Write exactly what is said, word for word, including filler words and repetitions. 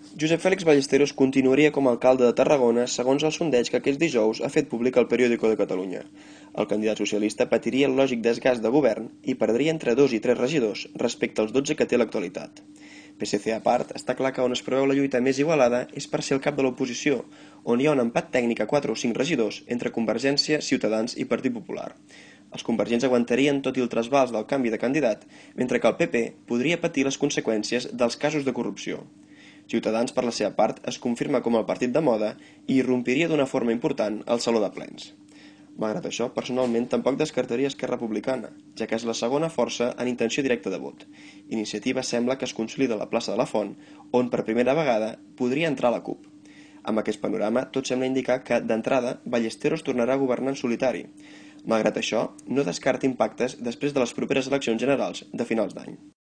Josep Fèlix Ballesteros continuaria com a alcalde de Tarragona segons el sondeig que aquest dijous ha fet públic el Periódico de Catalunya. El candidat socialista patiria el lògic desgast de govern i perdria entre dos i tres regidors respecte als dotze que té a l'actualitat. P S C a part, està clar que on es preveu la lluita més igualada és per ser el cap de l'oposició, on hi ha un empat tècnic a quatre o cinc regidors entre Convergència, Ciutadans i Partit Popular. Els convergents aguantarien tot i el trasbals del canvi de candidat, mentre que el P P podria patir les conseqüències dels casos de corrupció. Ciutadans, per la seva part, es confirma com el partit de moda i irrompiria d'una forma important al Saló de Plens. Malgrat això, personalment tampoc descartaria Esquerra Republicana, ja que és la segona força en intenció directa de vot. Iniciativa sembla que es consolida a la plaça de la Font, on per primera vegada podria entrar la CUP. Amb aquest panorama, tot sembla indicar que, d'entrada, Ballesteros tornarà a governar en solitari. Malgrat això, no descarta impactes després de les properes eleccions generals de finals d'any.